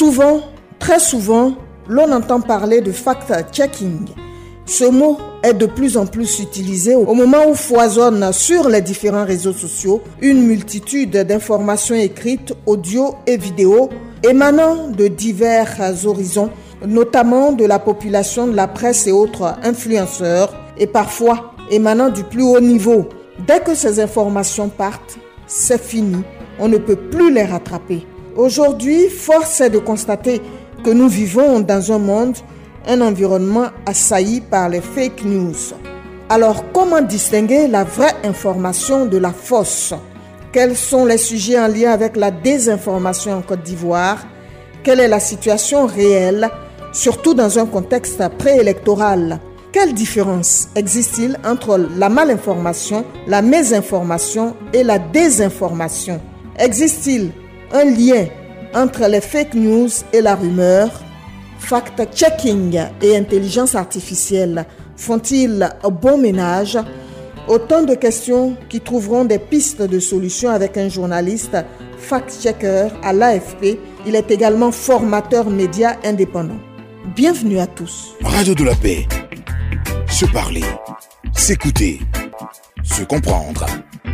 Souvent, très souvent, l'on entend parler de fact-checking. Ce mot est de plus en plus utilisé au moment où foisonnent sur les différents réseaux sociaux une multitude d'informations écrites, audio et vidéo émanant de divers horizons, notamment de la population, de la presse et autres influenceurs, et parfois émanant du plus haut niveau. Dès que ces informations partent, c'est fini, on ne peut plus les rattraper. Aujourd'hui, force est de constater que nous vivons dans un environnement assailli par les fake news. Alors, comment distinguer la vraie information de la fausse? Quels sont les sujets en lien avec la désinformation en Côte d'Ivoire? Quelle est la situation réelle, surtout dans un contexte préélectoral? Quelle différence existe-t-il entre la malinformation, la mésinformation et la désinformation? Existe-t-il un lien entre les fake news et la rumeur? Fact-checking et intelligence artificielle font-ils un bon ménage? Autant de questions qui trouveront des pistes de solutions avec un journaliste fact-checker à l'AFP. Il est également formateur média indépendant. Bienvenue à tous. Radio de la Paix. Se parler, s'écouter, se comprendre.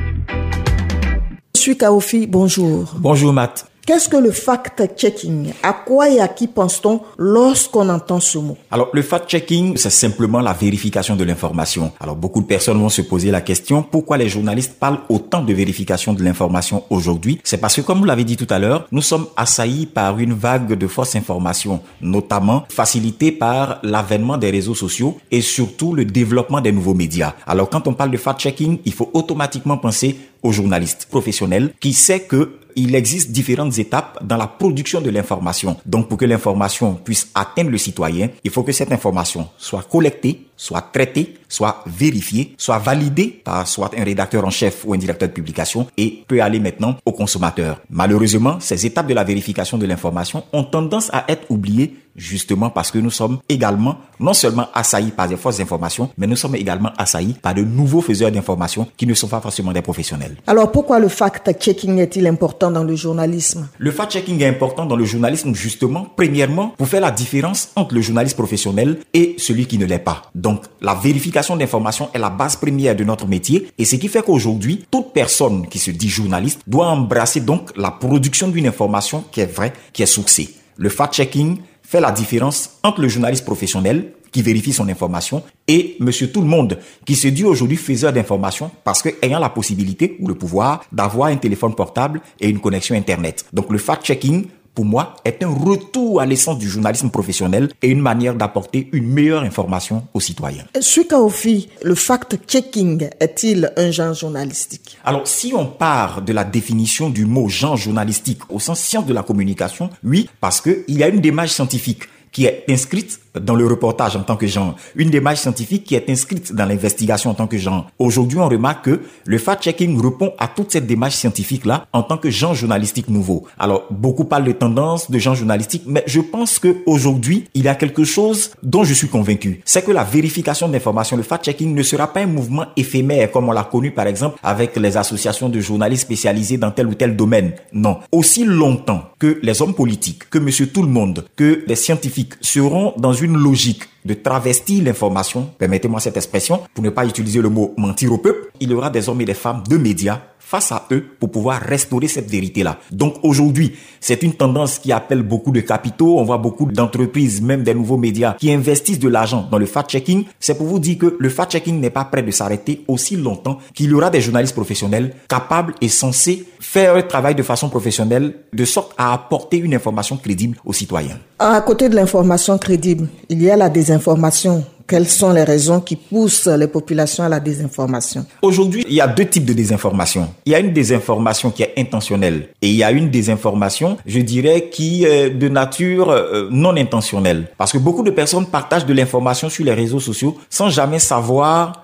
Je suis Kaofi, bonjour. Bonjour Matt. Qu'est-ce que le fact-checking? À quoi et à qui pense-t-on lorsqu'on entend ce mot? Alors, le fact-checking, c'est simplement la vérification de l'information. Alors, beaucoup de personnes vont se poser la question, pourquoi les journalistes parlent autant de vérification de l'information aujourd'hui? C'est parce que, comme vous l'avez dit tout à l'heure, nous sommes assaillis par une vague de fausses informations, notamment facilitée par l'avènement des réseaux sociaux et surtout le développement des nouveaux médias. Alors, quand on parle de fact-checking, il faut automatiquement penser aux journalistes professionnels qui sait que il existe différentes étapes dans la production de l'information. Donc, pour que l'information puisse atteindre le citoyen, il faut que cette information soit collectée, soit traitée, soit vérifiée, soit validée par soit un rédacteur en chef ou un directeur de publication et peut aller maintenant au consommateur. Malheureusement, ces étapes de la vérification de l'information ont tendance à être oubliées justement parce que nous sommes également non seulement assaillis par des fausses informations, mais nous sommes également assaillis par de nouveaux faiseurs d'informations qui ne sont pas forcément des professionnels. Alors pourquoi le fact-checking est-il important dans le journalisme? Le fact-checking est important dans le journalisme justement, premièrement, pour faire la différence entre le journaliste professionnel et celui qui ne l'est pas. Donc, la vérification d'informations est la base première de notre métier et ce qui fait qu'aujourd'hui, toute personne qui se dit journaliste doit embrasser donc la production d'une information qui est vraie, qui est sourcée. Le fact-checking fait la différence entre le journaliste professionnel qui vérifie son information et monsieur tout le monde qui se dit aujourd'hui faiseur d'informations parce que ayant la possibilité ou le pouvoir d'avoir un téléphone portable et une connexion internet. Donc le fact-checking pour moi, est un retour à l'essence du journalisme professionnel et une manière d'apporter une meilleure information aux citoyens. Sukaofi, le fact-checking est-il un genre journalistique? Alors, si on part de la définition du mot genre journalistique au sens science de la communication, oui, parce qu'il y a une démarche scientifique qui est inscrite dans le reportage en tant que genre, une démarche scientifique qui est inscrite dans l'investigation en tant que genre. Aujourd'hui, on remarque que le fact-checking répond à toute cette démarche scientifique-là en tant que genre journalistique nouveau. Alors, beaucoup parlent de tendance, de genre journalistique, mais je pense qu'aujourd'hui, il y a quelque chose dont je suis convaincu. C'est que la vérification d'informations, le fact-checking ne sera pas un mouvement éphémère comme on l'a connu par exemple avec les associations de journalistes spécialisés dans tel ou tel domaine. Non. Aussi longtemps que les hommes politiques, que monsieur tout le monde, que les scientifiques seront dans une logique de travestir l'information, permettez-moi cette expression, pour ne pas utiliser le mot mentir au peuple, il y aura des hommes et des femmes de médias face à eux pour pouvoir restaurer cette vérité-là. Donc aujourd'hui, c'est une tendance qui appelle beaucoup de capitaux. On voit beaucoup d'entreprises, même des nouveaux médias, qui investissent de l'argent dans le fact-checking. C'est pour vous dire que le fact-checking n'est pas prêt de s'arrêter aussi longtemps qu'il y aura des journalistes professionnels capables et censés faire un travail de façon professionnelle de sorte à apporter une information crédible aux citoyens. À côté de l'information crédible, il y a la désinformation. Quelles sont les raisons qui poussent les populations à la désinformation? Aujourd'hui, il y a deux types de désinformation. Il y a une désinformation qui est intentionnelle et il y a une désinformation, je dirais, qui est de nature non intentionnelle. Parce que beaucoup de personnes partagent de l'information sur les réseaux sociaux sans jamais savoir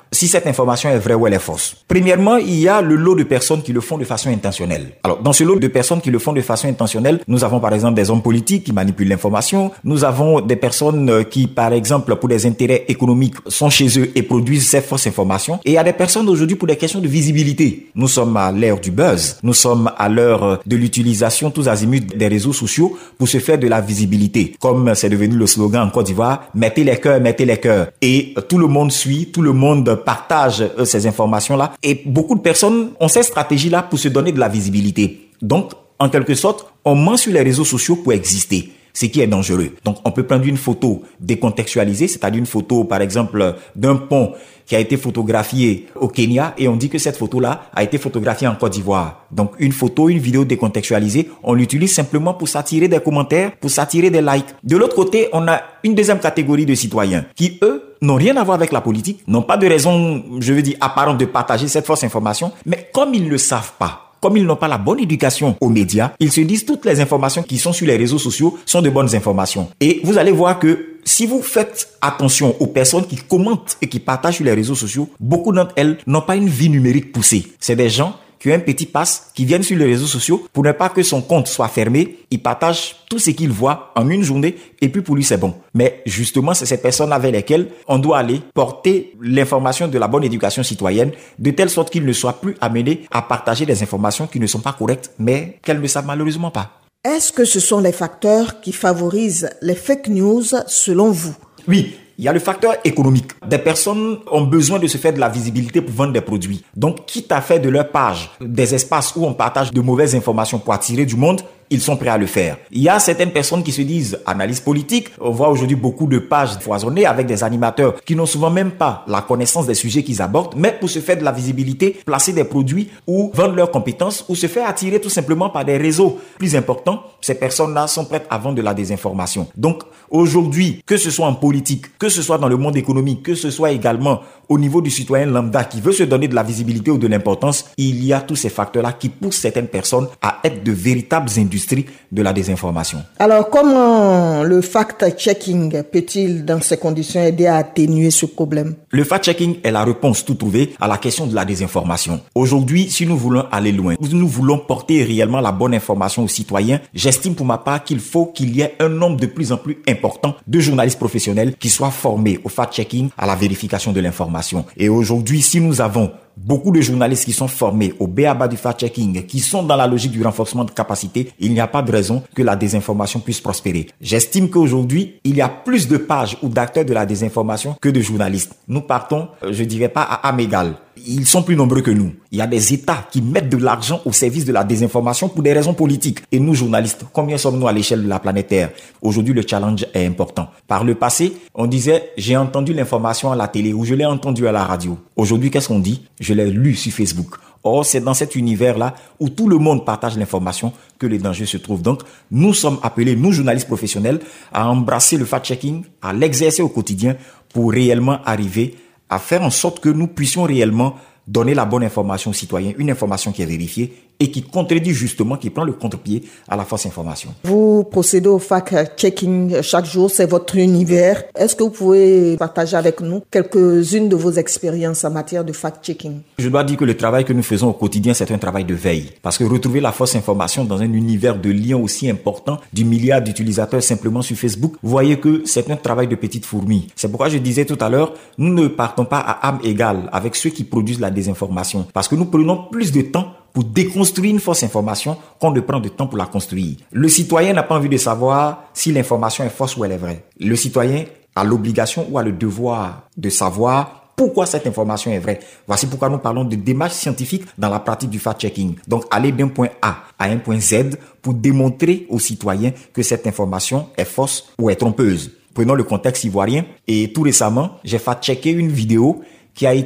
si cette information est vraie ou elle est fausse. Premièrement, il y a le lot de personnes qui le font de façon intentionnelle. Alors, dans ce lot de personnes qui le font de façon intentionnelle, nous avons par exemple des hommes politiques qui manipulent l'information. Nous avons des personnes qui, par exemple, pour des intérêts économiques, sont chez eux et produisent ces fausses informations. Et il y a des personnes aujourd'hui pour des questions de visibilité. Nous sommes à l'ère du buzz. Nous sommes à l'heure de l'utilisation tous azimuts des réseaux sociaux pour se faire de la visibilité. Comme c'est devenu le slogan en Côte d'Ivoire, mettez les cœurs, mettez les cœurs. Et tout le monde suit, tout le monde partage ces informations-là. Et beaucoup de personnes ont cette stratégie-là pour se donner de la visibilité. Donc, en quelque sorte, on ment sur les réseaux sociaux pour exister, ce qui est dangereux. Donc, on peut prendre une photo décontextualisée, c'est-à-dire une photo, par exemple, d'un pont qui a été photographié au Kenya et on dit que cette photo-là a été photographiée en Côte d'Ivoire. Donc, une photo, une vidéo décontextualisée, on l'utilise simplement pour s'attirer des commentaires, pour s'attirer des likes. De l'autre côté, on a une deuxième catégorie de citoyens qui, eux, n'ont rien à voir avec la politique, n'ont pas de raison, apparente de partager cette fausse information, mais comme ils ne le savent pas, comme ils n'ont pas la bonne éducation aux médias, ils se disent toutes les informations qui sont sur les réseaux sociaux sont de bonnes informations. Et vous allez voir que si vous faites attention aux personnes qui commentent et qui partagent sur les réseaux sociaux, beaucoup d'entre elles n'ont pas une vie numérique poussée. C'est des gens qui ont un petit pass, qui viennent sur les réseaux sociaux pour ne pas que son compte soit fermé. Il partage tout ce qu'il voit en une journée et puis pour lui c'est bon. Mais justement, c'est ces personnes avec lesquelles on doit aller porter l'information de la bonne éducation citoyenne de telle sorte qu'ils ne soient plus amenés à partager des informations qui ne sont pas correctes mais qu'elles ne savent malheureusement pas. Est-ce que ce sont les facteurs qui favorisent les fake news selon vous? Oui. Il y a le facteur économique. Des personnes ont besoin de se faire de la visibilité pour vendre des produits. Donc, quitte à faire de leur page des espaces où on partage de mauvaises informations pour attirer du monde, ils sont prêts à le faire. Il y a certaines personnes qui se disent analystes politiques. On voit aujourd'hui beaucoup de pages foisonnées avec des animateurs qui n'ont souvent même pas la connaissance des sujets qu'ils abordent, mais pour se faire de la visibilité, placer des produits ou vendre leurs compétences ou se faire attirer tout simplement par des réseaux plus importants. Ces personnes-là sont prêtes à vendre de la désinformation. Donc, aujourd'hui, que ce soit en politique, que ce soit dans le monde économique, que ce soit également au niveau du citoyen lambda qui veut se donner de la visibilité ou de l'importance, il y a tous ces facteurs-là qui poussent certaines personnes à être de véritables industries de la désinformation. Alors, comment le fact-checking peut-il, dans ces conditions, aider à atténuer ce problème? Le fact-checking est la réponse tout trouvée à la question de la désinformation. Aujourd'hui, si nous voulons aller loin, si nous voulons porter réellement la bonne information aux citoyens, j'estime pour ma part qu'il faut qu'il y ait un nombre de plus en plus important de journalistes professionnels qui soient formés au fact-checking, à la vérification de l'information. Et aujourd'hui, si nous avons beaucoup de journalistes qui sont formés au b.a.-ba du fact-checking, qui sont dans la logique du renforcement de capacité, il n'y a pas de raison que la désinformation puisse prospérer. J'estime qu'aujourd'hui, il y a plus de pages ou d'acteurs de la désinformation que de journalistes. Nous partons, je dirais pas à âme égale. Ils sont plus nombreux que nous. Il y a des États qui mettent de l'argent au service de la désinformation pour des raisons politiques. Et nous, journalistes, combien sommes-nous à l'échelle de la planète Terre? Aujourd'hui, le challenge est important. Par le passé, on disait, j'ai entendu l'information à la télé ou je l'ai entendu à la radio. Aujourd'hui, qu'est-ce qu'on dit? Je l'ai lu sur Facebook. Or, c'est dans cet univers-là où tout le monde partage l'information que les dangers se trouvent. Donc, nous sommes appelés, nous, journalistes professionnels, à embrasser le fact-checking, à l'exercer au quotidien pour réellement arriver à faire en sorte que nous puissions réellement donner la bonne information aux citoyens, une information qui est vérifiée et qui contredit justement, qui prend le contre-pied à la fausse information. Vous procédez au fact-checking chaque jour, c'est votre univers. Est-ce que vous pouvez partager avec nous quelques-unes de vos expériences en matière de fact-checking? Je dois dire que le travail que nous faisons au quotidien, c'est un travail de veille. Parce que retrouver la fausse information dans un univers de liens aussi important, du milliard d'utilisateurs simplement sur Facebook, vous voyez que c'est un travail de petite fourmi. C'est pourquoi je disais tout à l'heure, nous ne partons pas à âme égale avec ceux qui produisent la désinformation. Parce que nous prenons plus de temps pour déconstruire une fausse information qu'on ne prend de temps pour la construire. Le citoyen n'a pas envie de savoir si l'information est fausse ou elle est vraie. Le citoyen a l'obligation ou a le devoir de savoir pourquoi cette information est vraie. Voici pourquoi nous parlons de démarche scientifique dans la pratique du fact-checking. Donc, aller d'un point A à un point Z pour démontrer aux citoyens que cette information est fausse ou est trompeuse. Prenons le contexte ivoirien et tout récemment, j'ai fact-checké une vidéo qui a été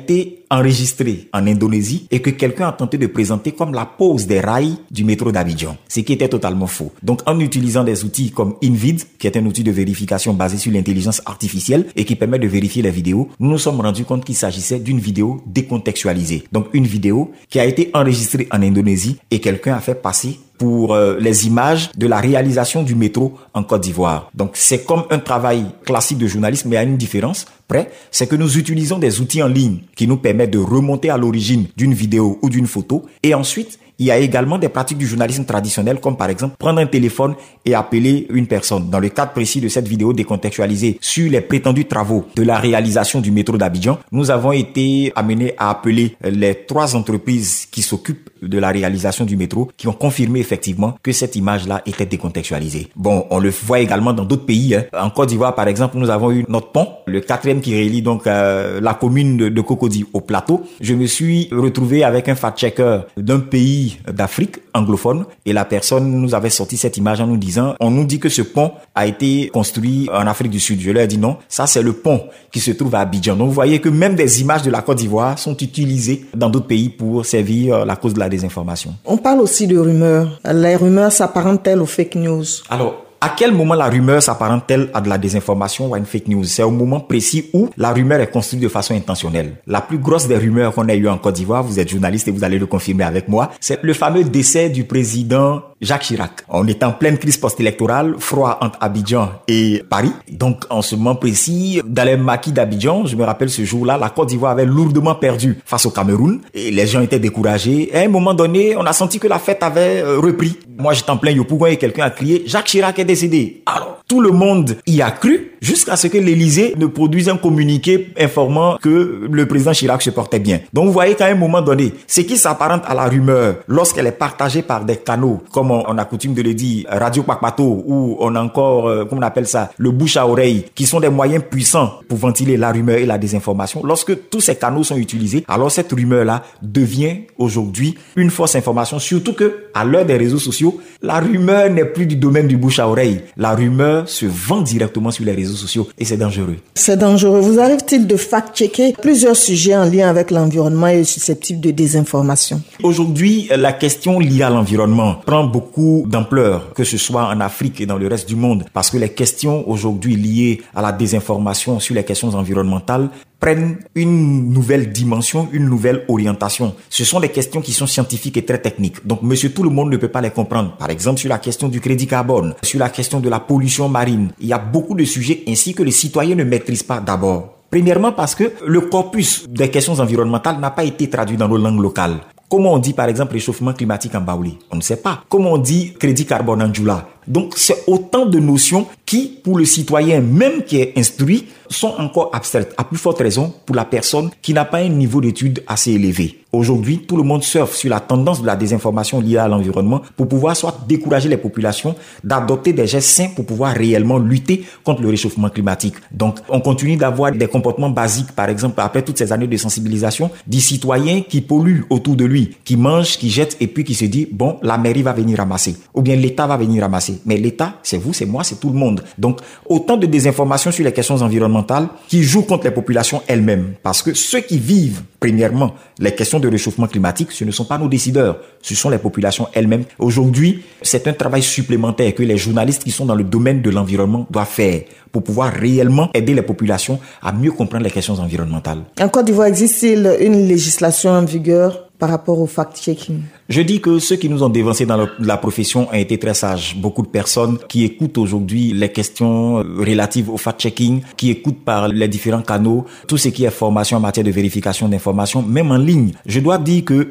enregistrée en Indonésie et que quelqu'un a tenté de présenter comme la pose des rails du métro d'Abidjan, ce qui était totalement faux. Donc en utilisant des outils comme InVid, qui est un outil de vérification basé sur l'intelligence artificielle et qui permet de vérifier les vidéos, nous nous sommes rendus compte qu'il s'agissait d'une vidéo décontextualisée. Donc une vidéo qui a été enregistrée en Indonésie et quelqu'un a fait passer pour les images de la réalisation du métro en Côte d'Ivoire. Donc c'est comme un travail classique de journalisme, mais il y a une différence près, c'est que nous utilisons des outils en ligne qui nous permettent de remonter à l'origine d'une vidéo ou d'une photo, et ensuite il y a également des pratiques du journalisme traditionnel, comme par exemple prendre un téléphone et appeler une personne. Dans le cadre précis de cette vidéo décontextualisée sur les prétendus travaux de la réalisation du métro d'Abidjan, nous avons été amenés à appeler les 3 entreprises qui s'occupent de la réalisation du métro, qui ont confirmé effectivement que cette image-là était décontextualisée. Bon, on le voit également dans d'autres pays. En Côte d'Ivoire, par exemple, nous avons eu notre pont, le 4e qui relie donc la commune de Cocody au plateau. Je me suis retrouvé avec un fact-checker d'un pays d'Afrique anglophone et la personne nous avait sorti cette image en nous disant, on nous dit que ce pont a été construit en Afrique du Sud. Je leur ai dit non, ça c'est le pont qui se trouve à Abidjan. Donc vous voyez que même des images de la Côte d'Ivoire sont utilisées dans d'autres pays pour servir la cause de la désinformation. On parle aussi de rumeurs. Les rumeurs s'apparentent-elles aux fake news? Alors, à quel moment la rumeur s'apparente-t-elle à de la désinformation ou à une fake news? C'est au moment précis où la rumeur est construite de façon intentionnelle. La plus grosse des rumeurs qu'on a eues en Côte d'Ivoire, vous êtes journaliste et vous allez le confirmer avec moi, c'est le fameux décès du président Jacques Chirac. On est en pleine crise post-électorale, froid entre Abidjan et Paris. Donc, en ce moment précis, dans les maquis d'Abidjan, je me rappelle ce jour-là, la Côte d'Ivoire avait lourdement perdu face au Cameroun et les gens étaient découragés. Et à un moment donné, on a senti que la fête avait repris. Moi, j'étais en plein Yopougon et quelqu'un a crié « Jacques Chirac est décédé ». Alors, tout le monde y a cru jusqu'à ce que l'Élysée ne produise un communiqué informant que le président Chirac se portait bien. Donc, vous voyez qu'à un moment donné, ce qui s'apparente à la rumeur, lorsqu'elle est partagée par des canaux, comme on a coutume de le dire, Radio Kpakpato, ou on a encore, comment on appelle ça, le bouche à oreille, qui sont des moyens puissants pour ventiler la rumeur et la désinformation. Lorsque tous ces canaux sont utilisés, alors cette rumeur-là devient aujourd'hui une fausse information, surtout que, à l'heure des réseaux sociaux, la rumeur n'est plus du domaine du bouche à oreille. La rumeur se vend directement sur les réseaux sociaux et c'est dangereux. C'est dangereux. Vous arrive-t-il de fact-checker plusieurs sujets en lien avec l'environnement et susceptibles de désinformation? Aujourd'hui, la question liée à l'environnement prend beaucoup d'ampleur, que ce soit en Afrique et dans le reste du monde, parce que les questions aujourd'hui liées à la désinformation sur les questions environnementales prennent une nouvelle dimension, une nouvelle orientation. Ce sont des questions qui sont scientifiques et très techniques. Donc, monsieur, tout le monde ne peut pas les comprendre. Par exemple, sur la question du crédit carbone, sur la question de la pollution marine, il y a beaucoup de sujets ainsi que les citoyens ne maîtrisent pas d'abord. Premièrement, parce que le corpus des questions environnementales n'a pas été traduit dans nos langues locales. Comment on dit, par exemple, réchauffement climatique en Baoulé? On ne sait pas. Comment on dit crédit carbone en Djoula? Donc, c'est autant de notions qui, pour le citoyen même qui est instruit, sont encore abstraites. À plus forte raison pour la personne qui n'a pas un niveau d'études assez élevé. Aujourd'hui, tout le monde surfe sur la tendance de la désinformation liée à l'environnement pour pouvoir soit décourager les populations d'adopter des gestes sains pour pouvoir réellement lutter contre le réchauffement climatique. Donc, on continue d'avoir des comportements basiques, par exemple, après toutes ces années de sensibilisation, des citoyens qui polluent autour de lui, qui mangent, qui jettent et puis qui se disent, bon, la mairie va venir ramasser. Ou bien l'État va venir ramasser. Mais l'État, c'est vous, c'est moi, c'est tout le monde. Donc, autant de désinformation sur les questions environnementales qui jouent contre les populations elles-mêmes. Parce que ceux qui vivent, premièrement, les questions de réchauffement climatique, ce ne sont pas nos décideurs, ce sont les populations elles-mêmes. Aujourd'hui, c'est un travail supplémentaire que les journalistes qui sont dans le domaine de l'environnement doivent faire pour pouvoir réellement aider les populations à mieux comprendre les questions environnementales. En Côte d'Ivoire, existe-t-il une législation en vigueur par rapport au fact-checking? Je dis que ceux qui nous ont dévancés dans la profession ont été très sages. Beaucoup de personnes qui écoutent aujourd'hui les questions relatives au fact-checking, qui écoutent par les différents canaux, tout ce qui est formation en matière de vérification d'informations, même en ligne. Je dois dire que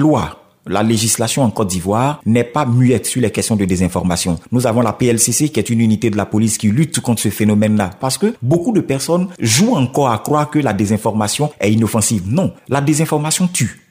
la législation en Côte d'Ivoire n'est pas muette sur les questions de désinformation. Nous avons la PLCC qui est une unité de la police qui lutte contre ce phénomène-là. Parce que beaucoup de personnes jouent encore à croire que la désinformation est inoffensive. Non, la désinformation tue.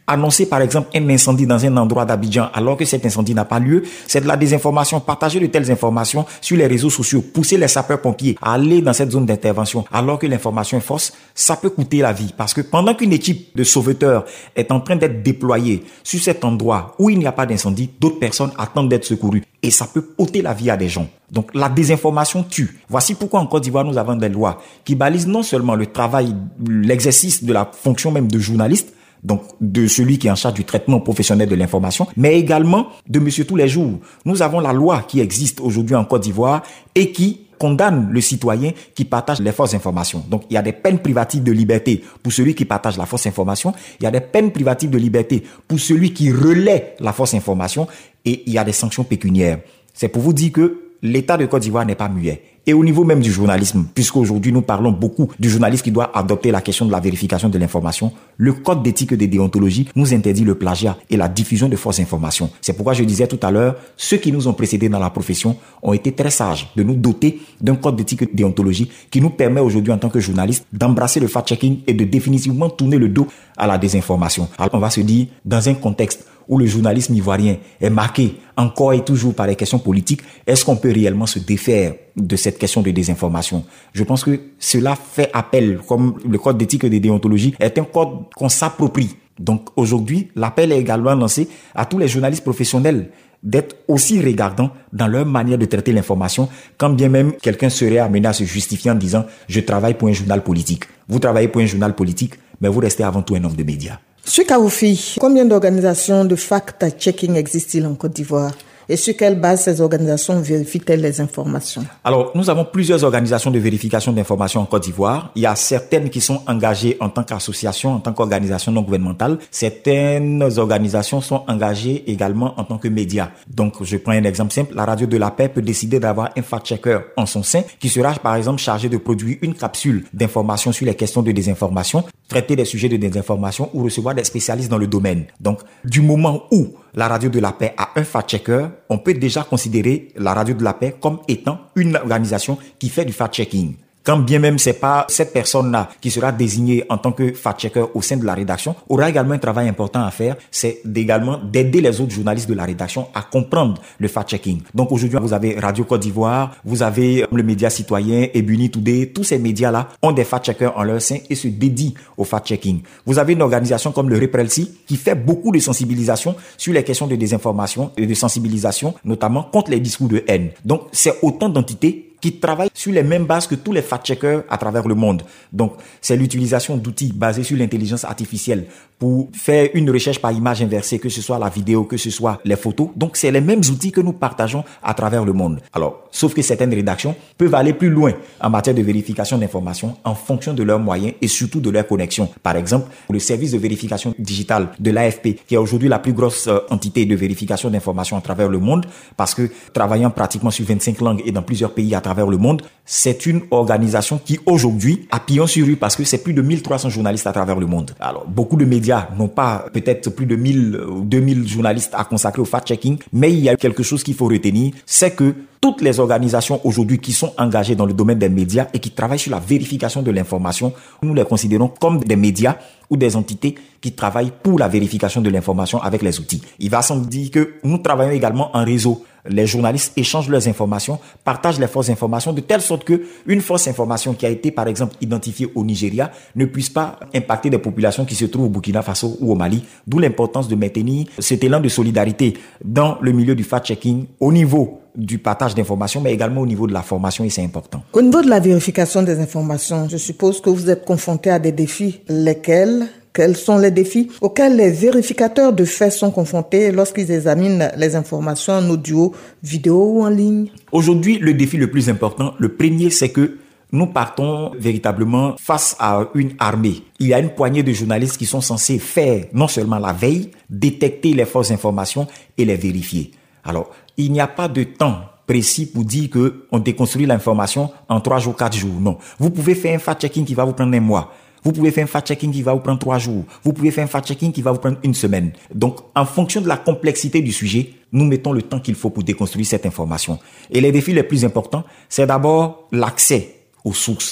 Annoncer par exemple un incendie dans un endroit d'Abidjan alors que cet incendie n'a pas lieu, c'est de la désinformation. Partager de telles informations sur les réseaux sociaux, pousser les sapeurs-pompiers à aller dans cette zone d'intervention alors que l'information est fausse, ça peut coûter la vie. Parce que pendant qu'une équipe de sauveteurs est en train d'être déployée sur cet endroit où il n'y a pas d'incendie, d'autres personnes attendent d'être secourues. Et ça peut ôter la vie à des gens. Donc la désinformation tue. Voici pourquoi en Côte d'Ivoire, nous avons des lois qui balisent non seulement le travail, l'exercice de la fonction même de journaliste, donc de celui qui est en charge du traitement professionnel de l'information, mais également de monsieur tous les jours. Nous avons la loi qui existe aujourd'hui en Côte d'Ivoire et qui condamne le citoyen qui partage les fausses informations. Donc, il y a des peines privatives de liberté pour celui qui partage la fausse information. Il y a des peines privatives de liberté pour celui qui relaie la fausse information. Et il y a des sanctions pécuniaires. C'est pour vous dire que l'État de Côte d'Ivoire n'est pas muet. Et au niveau même du journalisme, puisqu'aujourd'hui nous parlons beaucoup du journaliste qui doit adopter la question de la vérification de l'information, le code d'éthique et de déontologie nous interdit le plagiat et la diffusion de fausses informations. C'est pourquoi je disais tout à l'heure, ceux qui nous ont précédés dans la profession ont été très sages de nous doter d'un code d'éthique et de déontologie qui nous permet aujourd'hui en tant que journaliste d'embrasser le fact-checking et de définitivement tourner le dos à la désinformation. Alors on va se dire, dans un contexte où le journalisme ivoirien est marqué encore et toujours par les questions politiques, est-ce qu'on peut réellement se défaire de cette question de désinformation? Je pense que cela fait appel, comme le code d'éthique et de déontologie est un code qu'on s'approprie. Donc aujourd'hui, l'appel est également lancé à tous les journalistes professionnels d'être aussi regardants dans leur manière de traiter l'information, quand bien même quelqu'un serait amené à se justifier en disant « je travaille pour un journal politique ». Vous travaillez pour un journal politique, mais vous restez avant tout un homme de médias. Sur Kawoufi, combien d'organisations de fact-checking existent-ils en Côte d'Ivoire? Et sur quelle base ces organisations vérifient-elles les informations? Alors, nous avons plusieurs organisations de vérification d'informations en Côte d'Ivoire. Il y a certaines qui sont engagées en tant qu'association, en tant qu'organisation non gouvernementale. Certaines organisations sont engagées également en tant que médias. Donc, je prends un exemple simple. La Radio de la Paix peut décider d'avoir un fact-checker en son sein qui sera, par exemple, chargé de produire une capsule d'information sur les questions de désinformation, traiter des sujets de désinformation ou recevoir des spécialistes dans le domaine. Donc, du moment où la Radio de la Paix a un fact-checker, on peut déjà considérer la Radio de la Paix comme étant une organisation qui fait du fact-checking. Quand bien même c'est pas cette personne-là qui sera désignée en tant que fact-checker au sein de la rédaction, aura également un travail important à faire, c'est également d'aider les autres journalistes de la rédaction à comprendre le fact-checking. Donc aujourd'hui, vous avez Radio Côte d'Ivoire, vous avez le média citoyen, Ebony Today, tous ces médias-là ont des fact-checkers en leur sein et se dédient au fact-checking. Vous avez une organisation comme le REPRELSI qui fait beaucoup de sensibilisation sur les questions de désinformation et de sensibilisation, notamment contre les discours de haine. Donc c'est autant d'entités qui travaillent sur les mêmes bases que tous les fact-checkers à travers le monde. Donc, c'est l'utilisation d'outils basés sur l'intelligence artificielle pour faire une recherche par image inversée, que ce soit la vidéo, que ce soit les photos. Donc, c'est les mêmes outils que nous partageons à travers le monde. Alors, sauf que certaines rédactions peuvent aller plus loin en matière de vérification d'informations en fonction de leurs moyens et surtout de leurs connexions. Par exemple, le service de vérification digitale de l'AFP, qui est aujourd'hui la plus grosse entité de vérification d'informations à travers le monde, parce que travaillant pratiquement sur 25 langues et dans plusieurs pays à travers le monde, c'est une organisation qui aujourd'hui a pignon sur rue parce que c'est plus de 1300 journalistes à travers le monde. Alors, beaucoup de médias n'ont pas peut-être plus de 1000 ou 2000 journalistes à consacrer au fact-checking, mais il y a quelque chose qu'il faut retenir, c'est que toutes les organisations aujourd'hui qui sont engagées dans le domaine des médias et qui travaillent sur la vérification de l'information, nous les considérons comme des médias ou des entités qui travaillent pour la vérification de l'information avec les outils. Il va sans dire que nous travaillons également en réseau. Les journalistes échangent leurs informations, partagent les fausses informations de telle sorte que une fausse information qui a été par exemple identifiée au Nigeria ne puisse pas impacter des populations qui se trouvent au Burkina Faso ou au Mali. D'où l'importance de maintenir cet élan de solidarité dans le milieu du fact-checking au niveau du partage d'informations, mais également au niveau de la formation, et c'est important. Au niveau de la vérification des informations, je suppose que vous êtes confronté à des défis. Lesquels? Quels sont les défis auxquels les vérificateurs de faits sont confrontés lorsqu'ils examinent les informations en audio, vidéo ou en ligne? Aujourd'hui, le défi le plus important, le premier, c'est que nous partons véritablement face à une armée. Il y a une poignée de journalistes qui sont censés faire non seulement la veille, détecter les fausses informations et les vérifier. Alors, il n'y a pas de temps précis pour dire que on déconstruit l'information en 3 jours, 4 jours. Non. Vous pouvez faire un fact-checking qui va vous prendre un mois. Vous pouvez faire un fact-checking qui va vous prendre 3 jours. Vous pouvez faire un fact-checking qui va vous prendre 1 semaine. Donc, en fonction de la complexité du sujet, nous mettons le temps qu'il faut pour déconstruire cette information. Et les défis les plus importants, c'est d'abord l'accès aux sources.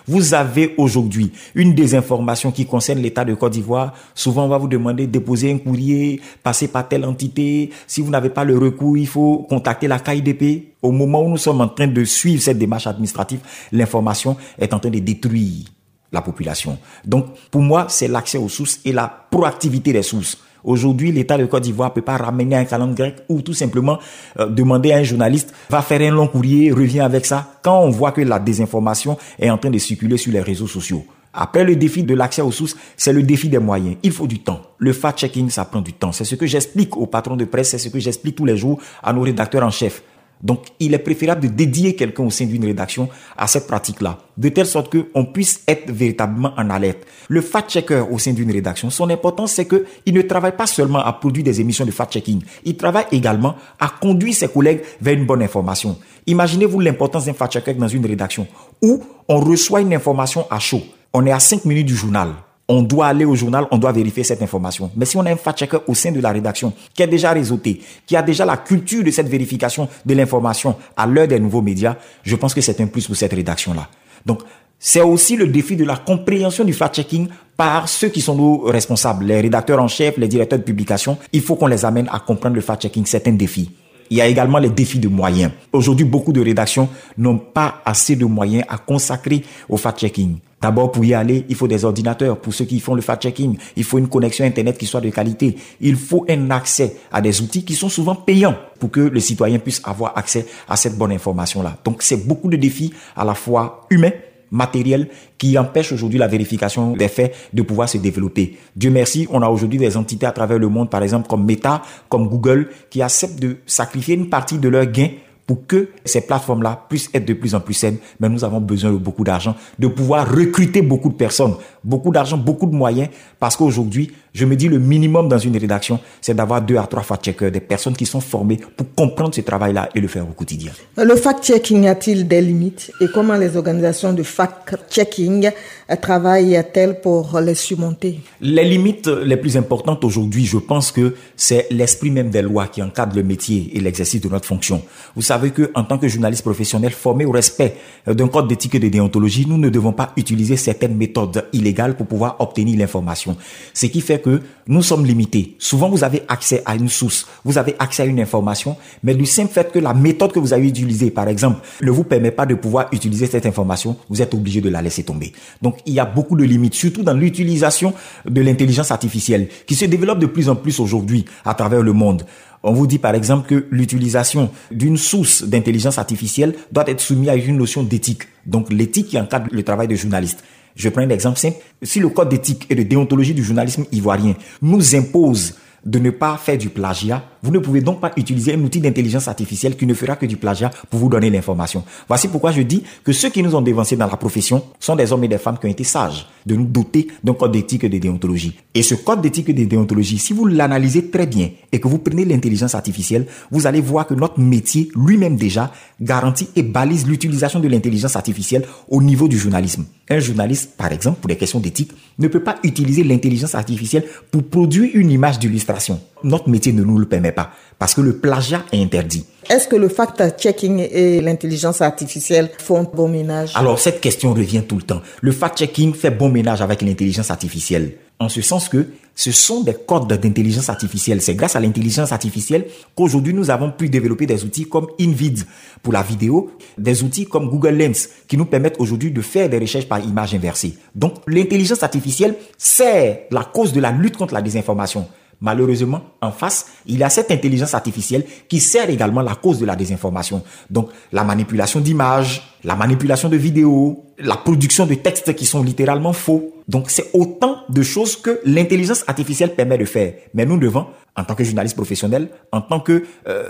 Vous avez aujourd'hui une désinformation qui concerne l'État de Côte d'Ivoire. Souvent, on va vous demander de déposer un courrier, passer par telle entité. Si vous n'avez pas le recours, il faut contacter la KIDP. Au moment où nous sommes en train de suivre cette démarche administrative, l'information est en train de détruire la population. Donc, pour moi, c'est l'accès aux sources et la proactivité des sources. Aujourd'hui, l'État de Côte d'Ivoire ne peut pas ramener un calendrier grec ou tout simplement demander à un journaliste, va faire un long courrier, revient avec ça, quand on voit que la désinformation est en train de circuler sur les réseaux sociaux. Après le défi de l'accès aux sources, c'est le défi des moyens. Il faut du temps. Le fact-checking, ça prend du temps. C'est ce que j'explique aux patrons de presse, c'est ce que j'explique tous les jours à nos rédacteurs en chef. Donc, il est préférable de dédier quelqu'un au sein d'une rédaction à cette pratique-là, de telle sorte qu'on puisse être véritablement en alerte. Le fact-checker au sein d'une rédaction, son importance, c'est qu'il ne travaille pas seulement à produire des émissions de fact-checking, il travaille également à conduire ses collègues vers une bonne information. Imaginez-vous l'importance d'un fact-checker dans une rédaction où on reçoit une information à chaud. On est à 5 minutes du journal. On doit aller au journal, on doit vérifier cette information. Mais si on a un fact-checker au sein de la rédaction qui est déjà réseauté, qui a déjà la culture de cette vérification de l'information à l'heure des nouveaux médias, je pense que c'est un plus pour cette rédaction-là. Donc, c'est aussi le défi de la compréhension du fact-checking par ceux qui sont nos responsables, les rédacteurs en chef, les directeurs de publication. Il faut qu'on les amène à comprendre le fact-checking, c'est un défi. Il y a également les défis de moyens. Aujourd'hui, beaucoup de rédactions n'ont pas assez de moyens à consacrer au fact-checking. D'abord, pour y aller, il faut des ordinateurs. Pour ceux qui font le fact-checking, il faut une connexion Internet qui soit de qualité. Il faut un accès à des outils qui sont souvent payants pour que le citoyen puisse avoir accès à cette bonne information-là. Donc, c'est beaucoup de défis à la fois humains, matériels, qui empêchent aujourd'hui la vérification des faits de pouvoir se développer. Dieu merci, on a aujourd'hui des entités à travers le monde, par exemple comme Meta, comme Google, qui acceptent de sacrifier une partie de leurs gains pour que ces plateformes-là puissent être de plus en plus saines. Mais nous avons besoin de beaucoup d'argent, de pouvoir recruter beaucoup de personnes, beaucoup d'argent, beaucoup de moyens, parce qu'aujourd'hui, je me dis le minimum dans une rédaction, c'est d'avoir 2 à 3 fact-checkers, des personnes qui sont formées pour comprendre ce travail-là et le faire au quotidien. Le fact-checking a-t-il des limites et comment les organisations de fact-checking travaillent-elles pour les surmonter? Les limites les plus importantes aujourd'hui, je pense que c'est l'esprit même des lois qui encadrent le métier et l'exercice de notre fonction. Vous savez que en tant que journaliste professionnel formé au respect d'un code d'éthique et de déontologie, nous ne devons pas utiliser certaines méthodes illégales pour pouvoir obtenir l'information. Ce qui fait que nous sommes limités. Souvent, vous avez accès à une source, vous avez accès à une information, mais du simple fait que la méthode que vous avez utilisée, par exemple, ne vous permet pas de pouvoir utiliser cette information, vous êtes obligé de la laisser tomber. Donc, il y a beaucoup de limites, surtout dans l'utilisation de l'intelligence artificielle, qui se développe de plus en plus aujourd'hui à travers le monde. On vous dit par exemple que l'utilisation d'une source d'intelligence artificielle doit être soumise à une notion d'éthique. Donc l'éthique qui encadre le travail de journaliste. Je prends un exemple simple. Si le code d'éthique et de déontologie du journalisme ivoirien nous impose de ne pas faire du plagiat, vous ne pouvez donc pas utiliser un outil d'intelligence artificielle qui ne fera que du plagiat pour vous donner l'information. Voici pourquoi je dis que ceux qui nous ont dévancés dans la profession sont des hommes et des femmes qui ont été sages de nous doter d'un code d'éthique et de déontologie. Et ce code d'éthique et de déontologie, si vous l'analysez très bien et que vous prenez l'intelligence artificielle, vous allez voir que notre métier lui-même déjà garantit et balise l'utilisation de l'intelligence artificielle au niveau du journalisme. Un journaliste, par exemple, pour des questions d'éthique, ne peut pas utiliser l'intelligence artificielle pour produire une image d'illustration. Notre métier ne nous le permet pas parce que le plagiat est interdit. Est-ce que le fact-checking et l'intelligence artificielle font bon ménage? Alors, cette question revient tout le temps. Le fact-checking fait bon ménage avec l'intelligence artificielle. En ce sens que ce sont des codes d'intelligence artificielle. C'est grâce à l'intelligence artificielle qu'aujourd'hui nous avons pu développer des outils comme InVid pour la vidéo, des outils comme Google Lens qui nous permettent aujourd'hui de faire des recherches par image inversée. Donc l'intelligence artificielle, c'est la cause de la lutte contre la désinformation. Malheureusement, en face, il y a cette intelligence artificielle qui sert également la cause de la désinformation. Donc, la manipulation d'images, la manipulation de vidéos, la production de textes qui sont littéralement faux. Donc, c'est autant de choses que l'intelligence artificielle permet de faire. Mais nous devons, en tant que journaliste professionnel, en tant que,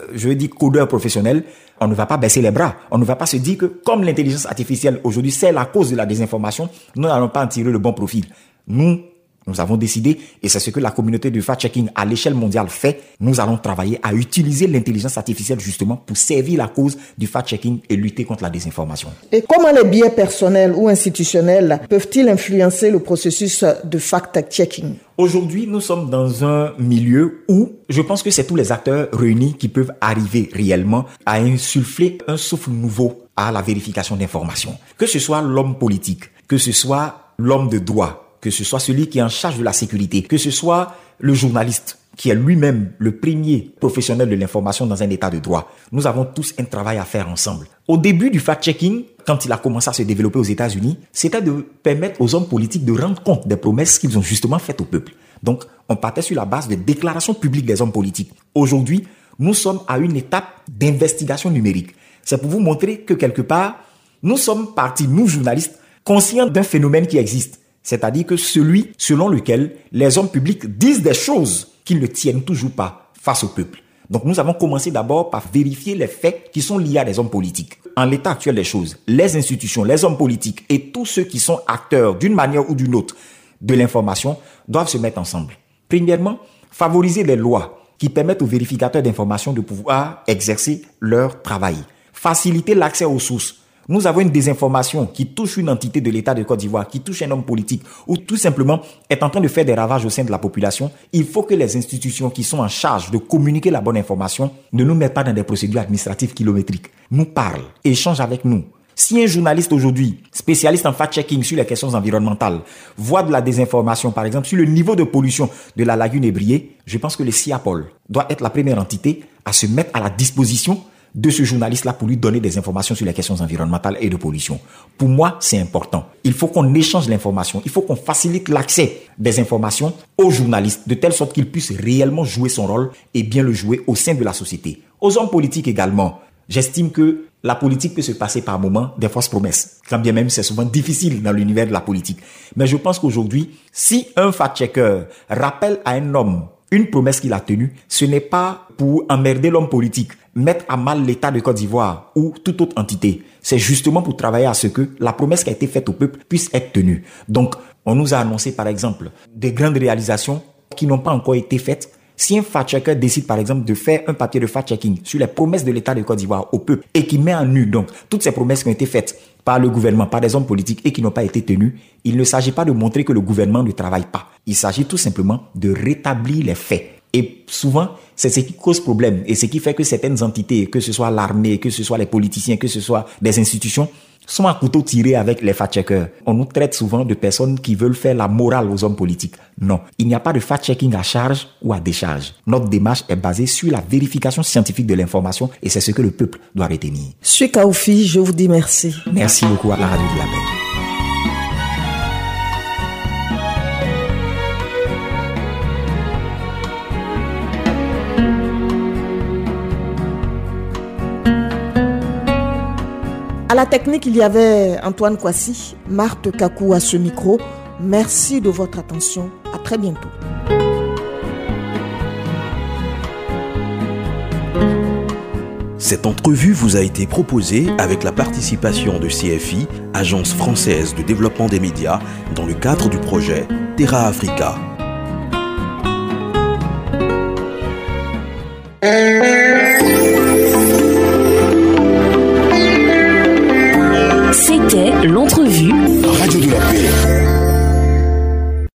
codeur professionnel, on ne va pas baisser les bras. On ne va pas se dire que comme l'intelligence artificielle aujourd'hui, c'est la cause de la désinformation, nous n'allons pas en tirer le bon profil. Nous avons décidé, et c'est ce que la communauté de fact-checking à l'échelle mondiale fait, nous allons travailler à utiliser l'intelligence artificielle justement pour servir la cause du fact-checking et lutter contre la désinformation. Et comment les biais personnels ou institutionnels peuvent-ils influencer le processus de fact-checking? Aujourd'hui, nous sommes dans un milieu où je pense que c'est tous les acteurs réunis qui peuvent arriver réellement à insuffler un souffle nouveau à la vérification d'informations. Que ce soit l'homme politique, que que ce soit l'homme de droit, que ce soit celui qui est en charge de la sécurité, que ce soit le journaliste, qui est lui-même le premier professionnel de l'information dans un état de droit. Nous avons tous un travail à faire ensemble. Au début du fact-checking, quand il a commencé à se développer aux États-Unis, c'était de permettre aux hommes politiques de rendre compte des promesses qu'ils ont justement faites au peuple. Donc, on partait sur la base de déclarations publiques des hommes politiques. Aujourd'hui, nous sommes à une étape d'investigation numérique. C'est pour vous montrer que quelque part, nous sommes partis, nous journalistes, conscients d'un phénomène qui existe. C'est-à-dire que celui selon lequel les hommes publics disent des choses qu'ils ne tiennent toujours pas face au peuple. Donc nous avons commencé d'abord par vérifier les faits qui sont liés à des hommes politiques. En l'état actuel des choses, les institutions, les hommes politiques et tous ceux qui sont acteurs d'une manière ou d'une autre de l'information doivent se mettre ensemble. Premièrement, favoriser les lois qui permettent aux vérificateurs d'information de pouvoir exercer leur travail. Faciliter l'accès aux sources. Nous avons une désinformation qui touche une entité de l'État de Côte d'Ivoire, qui touche un homme politique ou tout simplement est en train de faire des ravages au sein de la population. Il faut que les institutions qui sont en charge de communiquer la bonne information ne nous mettent pas dans des procédures administratives kilométriques. Nous parlent, échangent avec nous. Si un journaliste aujourd'hui, spécialiste en fact-checking sur les questions environnementales, voit de la désinformation, par exemple, sur le niveau de pollution de la lagune Ébrié, je pense que le CIAPOL doit être la première entité à se mettre à la disposition de ce journaliste-là pour lui donner des informations sur les questions environnementales et de pollution. Pour moi, c'est important. Il faut qu'on échange l'information. Il faut qu'on facilite l'accès des informations aux journalistes de telle sorte qu'ils puissent réellement jouer son rôle et bien le jouer au sein de la société. Aux hommes politiques également. J'estime que la politique peut se passer par moments des fausses promesses. Quand bien même c'est souvent difficile dans l'univers de la politique. Mais je pense qu'aujourd'hui, si un fact-checker rappelle à un homme une promesse qu'il a tenue, ce n'est pas pour emmerder l'homme politique, mettre à mal l'État de Côte d'Ivoire ou toute autre entité. C'est justement pour travailler à ce que la promesse qui a été faite au peuple puisse être tenue. Donc, on nous a annoncé par exemple des grandes réalisations qui n'ont pas encore été faites. Si un fact-checker décide par exemple de faire un papier de fact-checking sur les promesses de l'État de Côte d'Ivoire au peuple et qui met en nu donc toutes ces promesses qui ont été faites par le gouvernement, par des hommes politiques et qui n'ont pas été tenues, il ne s'agit pas de montrer que le gouvernement ne travaille pas. Il s'agit tout simplement de rétablir les faits. Et souvent, c'est ce qui cause problème et ce qui fait que certaines entités, que ce soit l'armée, que ce soit les politiciens, que ce soit des institutions, sont à couteau tiré avec les fact-checkers. On nous traite souvent de personnes qui veulent faire la morale aux hommes politiques. Non, il n'y a pas de fact-checking à charge ou à décharge. Notre démarche est basée sur la vérification scientifique de l'information et c'est ce que le peuple doit retenir. Suika Oufi, je vous dis merci. Merci beaucoup à la Radio de la Paix. À la technique, il y avait Antoine Kwasi, Marthe Kakou à ce micro. Merci de votre attention. À très bientôt. Cette entrevue vous a été proposée avec la participation de CFI, Agence française de développement des médias, dans le cadre du projet Terra Africa.